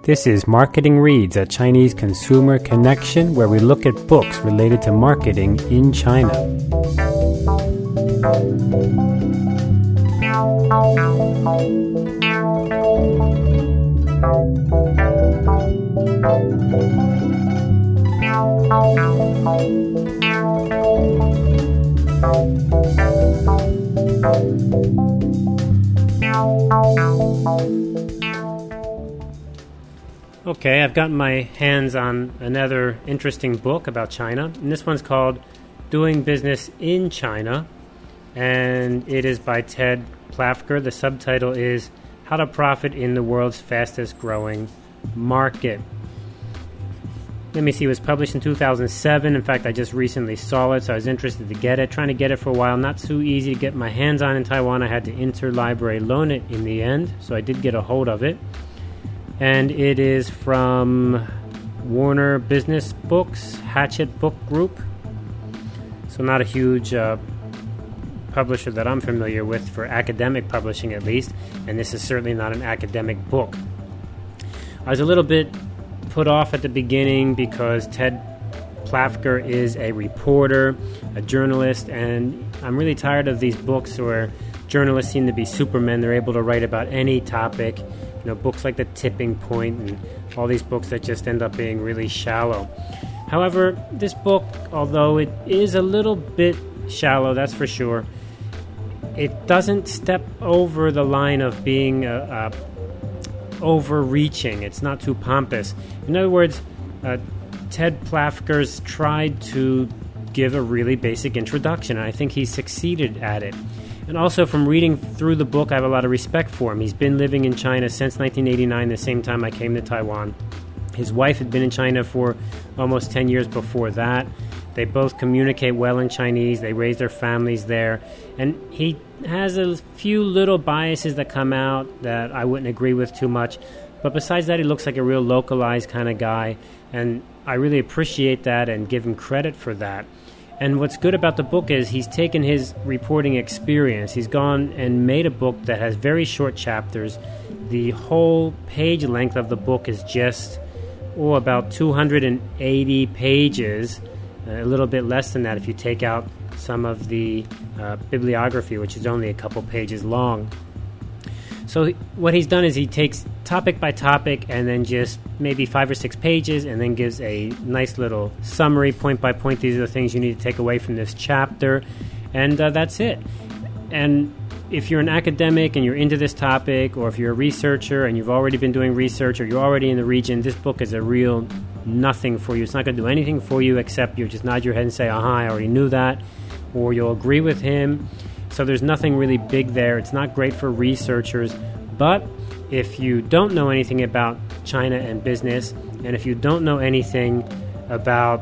This is Marketing Reads, a Chinese consumer connection where we look at books related to marketing in China. Okay, I've gotten my hands on another interesting book about China, and this one's called Doing Business in China, and it is by Ted Plafker. The subtitle is How to Profit in the World's Fastest Growing Market. Let me see, it was published in 2007. In fact, I just recently saw it, so I was interested to get it. Trying to get it for a while, not too easy to get my hands on in Taiwan. I had to interlibrary loan it in the end, so I did get a hold of it. And it is from Warner Business Books, Hachette Book Group. So not a huge publisher that I'm familiar with for academic publishing, at least. And this is certainly not an academic book. I was a little bit put off at the beginning because Ted Plafker is a reporter, a journalist, and I'm really tired of these books where journalists seem to be supermen. They're able to write about any topic. You know, books like The Tipping Point and all these books that just end up being really shallow. However, this book, although it is a little bit shallow, that's for sure, it doesn't step over the line of being overreaching. It's not too pompous. In other words, Ted Plafker's tried to give a really basic introduction, and I think he succeeded at it. And also, from reading through the book, I have a lot of respect for him. He's been living in China since 1989, the same time I came to Taiwan. His wife had been in China for almost 10 years before that. They both communicate well in Chinese. They raise their families there. And he has a few little biases that come out that I wouldn't agree with too much. But besides that, he looks like a real localized kind of guy. And I really appreciate that and give him credit for that. And what's good about the book is he's taken his reporting experience. He's gone and made a book that has very short chapters. The whole page length of the book is just, about 280 pages, a little bit less than that if you take out some of the bibliography, which is only a couple pages long. So what he's done is he takes topic by topic and then just maybe 5 or 6 pages and then gives a nice little summary, point by point. These are the things you need to take away from this chapter. And that's it. And if you're an academic and you're into this topic, or if you're a researcher and you've already been doing research, or you're already in the region, this book is a real nothing for you. It's not going to do anything for you except you just nod your head and say, I already knew that, or you'll agree with him. So there's nothing really big there. It's not great for researchers. But if you don't know anything about China and business, and if you don't know anything about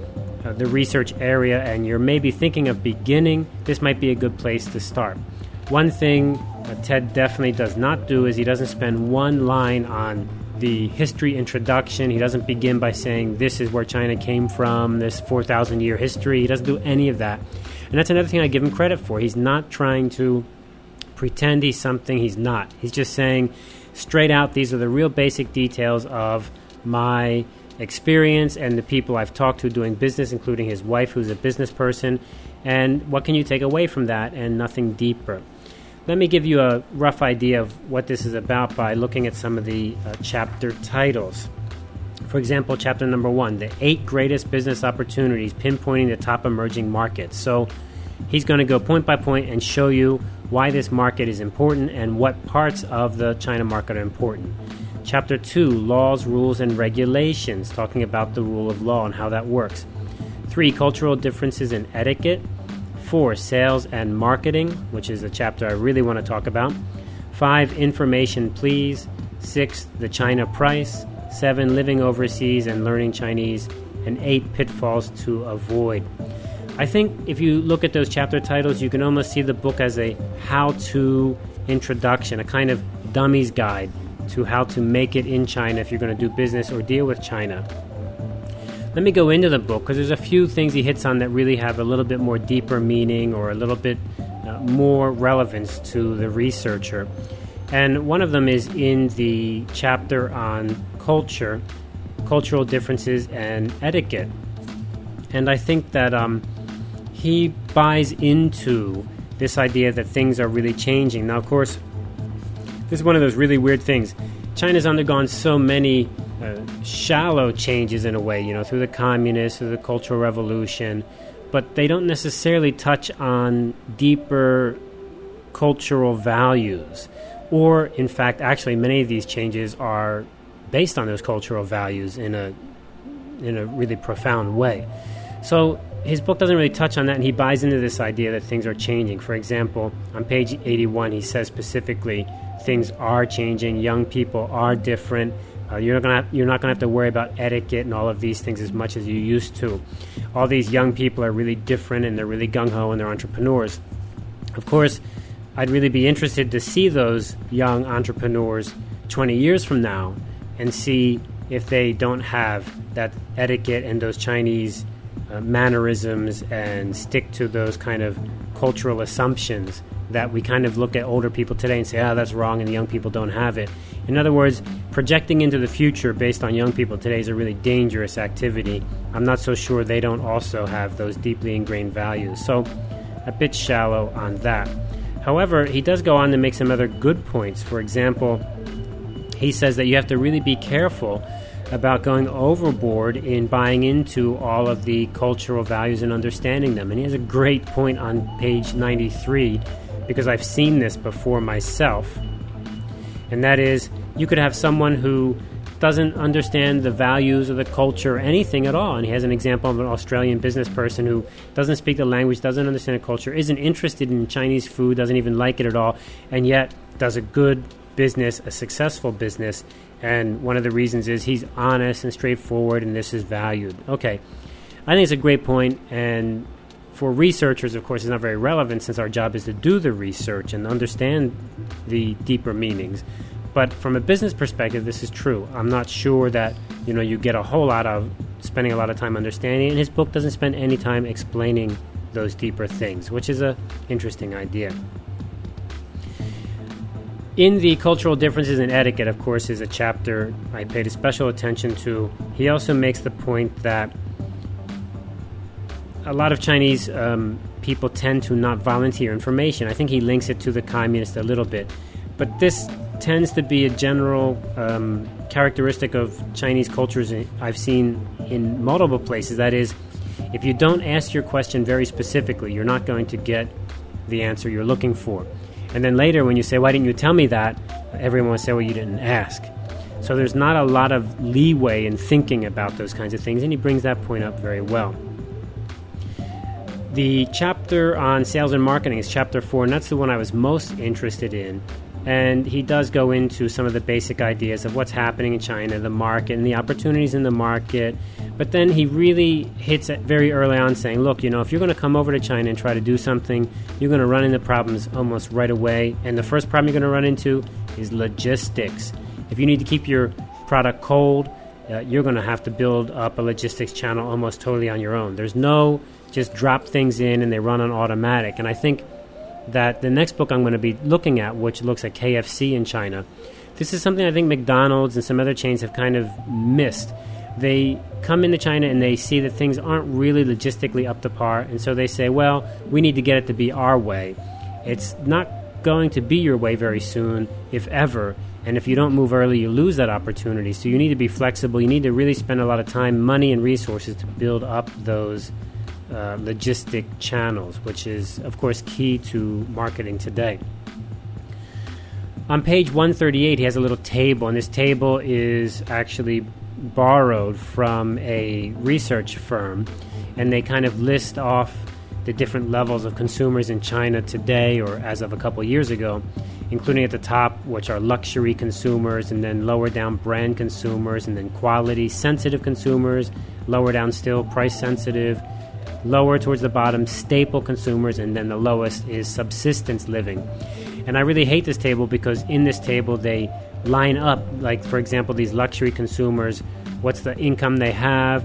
the research area, and you're maybe thinking of beginning, this might be a good place to start. One thing Ted definitely does not do is he doesn't spend one line on the history introduction. He doesn't begin by saying this is where China came from, this 4,000-year history. He doesn't do any of that. And that's another thing I give him credit for. He's not trying to pretend he's something he's not. He's just saying straight out, these are the real basic details of my experience and the people I've talked to doing business, including his wife, who's a business person. And what can you take away from that, and nothing deeper. Let me give you a rough idea of what this is about by looking at some of the chapter titles. For example, chapter number 1, the 8 greatest business opportunities, pinpointing the top emerging markets. So he's going to go point by point and show you why this market is important and what parts of the China market are important. Chapter 2, laws, rules, and regulations, talking about the rule of law and how that works. 3, cultural differences in etiquette. 4, sales and marketing, which is a chapter I really want to talk about. 5, information please. 6, the China price. 7, living overseas and learning Chinese. And 8, pitfalls to avoid. I think if you look at those chapter titles, you can almost see the book as a how-to introduction, a kind of dummy's guide to how to make it in China if you're going to do business or deal with China. Let me go into the book, because there's a few things he hits on that really have a little bit more deeper meaning or a little bit more relevance to the researcher. And one of them is in the chapter on culture, cultural differences, and etiquette. And I think that he buys into this idea that things are really changing. Now, of course, this is one of those really weird things. China's undergone so many shallow changes in a way, through the communists, through the Cultural Revolution, but they don't necessarily touch on deeper cultural values. Or, in fact, actually, many of these changes are based on those cultural values in a really profound way. So his book doesn't really touch on that, and he buys into this idea that things are changing. For example, on page 81, he says specifically, things are changing, young people are different, you're not going to have to worry about etiquette and all of these things as much as you used to. All these young people are really different, and they're really gung-ho, and they're entrepreneurs. Of course, I'd really be interested to see those young entrepreneurs 20 years from now and see if they don't have that etiquette and those Chinese mannerisms and stick to those kind of cultural assumptions that we kind of look at older people today and say, that's wrong, and the young people don't have it. In other words, projecting into the future based on young people today is a really dangerous activity. I'm not so sure they don't also have those deeply ingrained values. So a bit shallow on that. However, he does go on to make some other good points. For example, he says that you have to really be careful about going overboard in buying into all of the cultural values and understanding them. And he has a great point on page 93, because I've seen this before myself. And that is, you could have someone who doesn't understand the values of the culture or anything at all. And he has an example of an Australian business person who doesn't speak the language, doesn't understand the culture, isn't interested in Chinese food, doesn't even like it at all, and yet does a good business, a successful business. And one of the reasons is he's honest and straightforward, and this is valued. Okay, I think it's a great point, and for researchers, of course, it's not very relevant since our job is to do the research and understand the deeper meanings. But from a business perspective, this is true. I'm not sure that, you get a whole lot of spending a lot of time understanding it, and his book doesn't spend any time explaining those deeper things, which is an interesting idea. In the cultural differences in etiquette, of course, is a chapter I paid a special attention to. He also makes the point that a lot of Chinese people tend to not volunteer information. I think he links it to the communist a little bit. But this tends to be a general characteristic of Chinese cultures I've seen in multiple places. That is, if you don't ask your question very specifically, you're not going to get the answer you're looking for. And then later when you say, why didn't you tell me that? Everyone will say, well, you didn't ask. So there's not a lot of leeway in thinking about those kinds of things, and he brings that point up very well. The chapter on sales and marketing is chapter 4, and that's the one I was most interested in. And he does go into some of the basic ideas of what's happening in China, the market, and the opportunities in the market. But then he really hits it very early on saying, look, if you're going to come over to China and try to do something, you're going to run into problems almost right away. And the first problem you're going to run into is logistics. If you need to keep your product cold, you're going to have to build up a logistics channel almost totally on your own. There's no just drop things in and they run on automatic. And I think that the next book I'm going to be looking at, which looks at KFC in China, this is something I think McDonald's and some other chains have kind of missed. They come into China and they see that things aren't really logistically up to par, and so they say, well, we need to get it to be our way. It's not going to be your way very soon, if ever, and if you don't move early, you lose that opportunity. So you need to be flexible. You need to really spend a lot of time, money, and resources to build up those logistic channels, which is, of course, key to marketing today. On page 138, he has a little table, and this table is actually borrowed from a research firm, and they kind of list off the different levels of consumers in China today, or as of a couple years ago, including at the top, which are luxury consumers, and then lower down brand consumers, and then quality sensitive consumers, lower down still price sensitive, lower towards the bottom, staple consumers, and then the lowest is subsistence living. And I really hate this table because in this table they line up, like, for example, these luxury consumers, what's the income they have,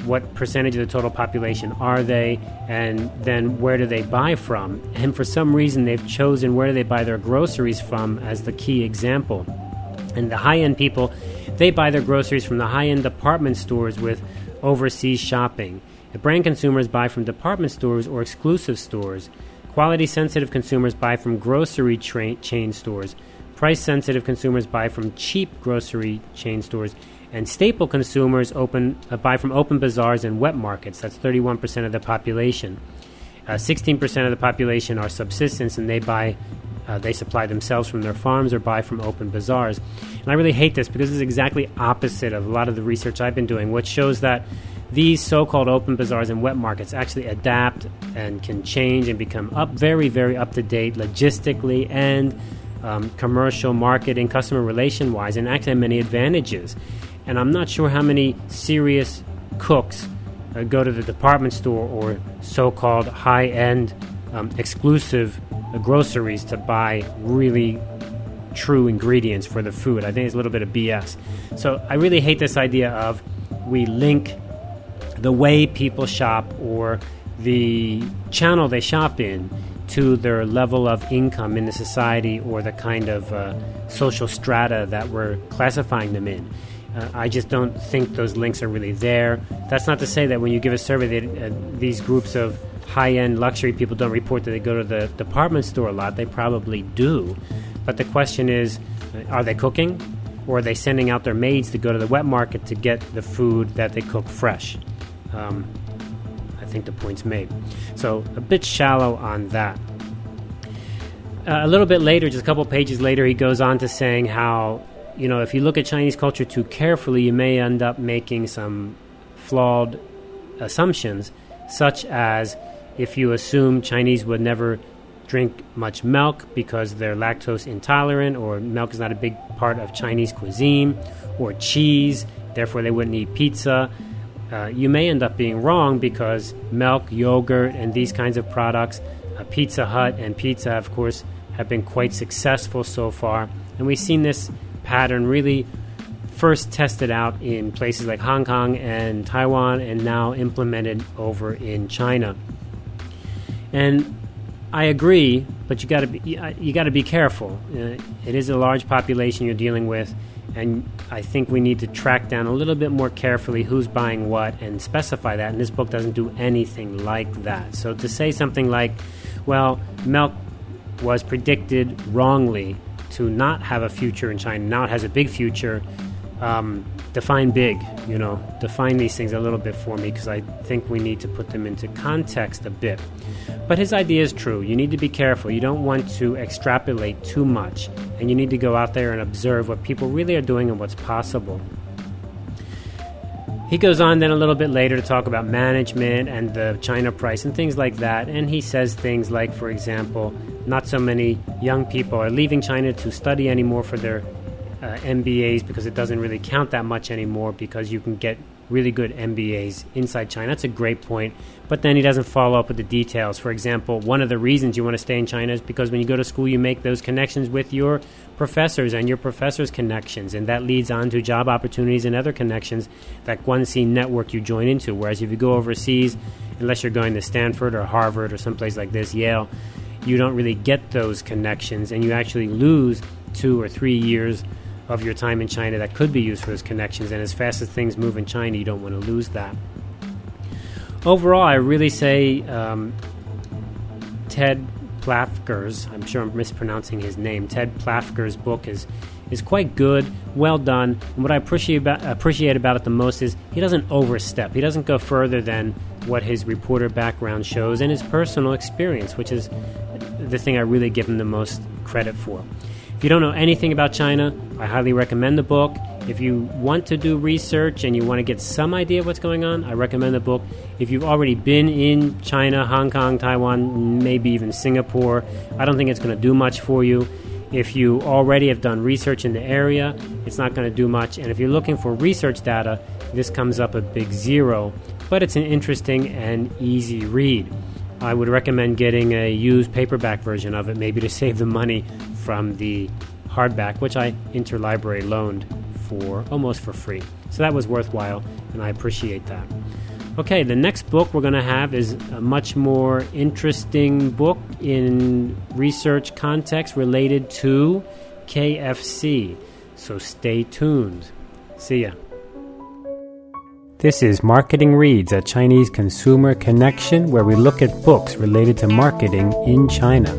what percentage of the total population are they, and then where do they buy from. And for some reason, they've chosen where do they buy their groceries from as the key example. And the high-end people, they buy their groceries from the high-end department stores with overseas shopping. The brand consumers buy from department stores or exclusive stores. Quality-sensitive consumers buy from grocery chain stores. Price-sensitive consumers buy from cheap grocery chain stores. And staple consumers buy from open bazaars and wet markets. That's 31% of the population. 16% of the population are subsistence, and they supply themselves from their farms or buy from open bazaars. And I really hate this because it's exactly opposite of a lot of the research I've been doing, which shows that these so-called open bazaars and wet markets actually adapt and can change and become very, very up-to-date logistically and commercial, marketing, customer relation-wise, and actually have many advantages. And I'm not sure how many serious cooks go to the department store or so-called high-end exclusive groceries to buy really true ingredients for the food. I think it's a little bit of BS. So I really hate this idea of we link the way people shop or the channel they shop in to their level of income in the society or the kind of social strata that we're classifying them in. I just don't think those links are really there. That's not to say that when you give a survey that these groups of high-end luxury people don't report that they go to the department store a lot. They probably do. But the question is, are they cooking? Or are they sending out their maids to go to the wet market to get the food that they cook fresh? I think the point's made. So a bit shallow on that. A little bit later, just a couple pages later, he goes on to saying how, if you look at Chinese culture too carefully, you may end up making some flawed assumptions, such as if you assume Chinese would never drink much milk because they're lactose intolerant, or milk is not a big part of Chinese cuisine, or cheese, therefore they wouldn't eat pizza. You may end up being wrong because milk, yogurt, and these kinds of products, Pizza Hut and pizza, of course, have been quite successful so far. And we've seen this pattern really first tested out in places like Hong Kong and Taiwan, and now implemented over in China. And I agree, but you got to be careful. It is a large population you're dealing with, and I think we need to track down a little bit more carefully who's buying what and specify that. And this book doesn't do anything like that. So to say something like, well, milk was predicted wrongly to not have a future in China, now it has a big future. Define big, define these things a little bit for me, because I think we need to put them into context a bit. But his idea is true. You need to be careful. You don't want to extrapolate too much, and you need to go out there and observe what people really are doing and what's possible. He goes on then a little bit later to talk about management and the China price and things like that, and he says things like, for example, not so many young people are leaving China to study anymore for their MBAs, because it doesn't really count that much anymore, because you can get really good MBAs inside China. That's a great point. But then he doesn't follow up with the details. For example, one of the reasons you want to stay in China is because when you go to school, you make those connections with your professors and your professors' connections, and that leads on to job opportunities and other connections that Guanxi network you join into. Whereas if you go overseas, unless you're going to Stanford or Harvard or someplace like this, Yale, you don't really get those connections, and you actually lose 2 or 3 years of your time in China that could be used for those connections. And as fast as things move in China, you don't want to lose that. Overall, I really say Ted Plafker's, I'm sure I'm mispronouncing his name, Ted Plafker's book is quite good, well done. And what I appreciate about it the most is he doesn't overstep. He doesn't go further than what his reporter background shows and his personal experience, which is the thing I really give him the most credit for. If you don't know anything about China, I highly recommend the book. If you want to do research and you want to get some idea of what's going on, I recommend the book. If you've already been in China, Hong Kong, Taiwan, maybe even Singapore, I don't think it's going to do much for you. If you already have done research in the area, it's not going to do much. And if you're looking for research data, this comes up a big 0. But it's an interesting and easy read. I would recommend getting a used paperback version of it, maybe to save the money from the hardback, which I interlibrary loaned for almost for free. So that was worthwhile, and I appreciate that. Okay, the next book we're going to have is a much more interesting book in research context related to KFC. So stay tuned. See ya. This is Marketing Reads, a Chinese consumer connection where we look at books related to marketing in China.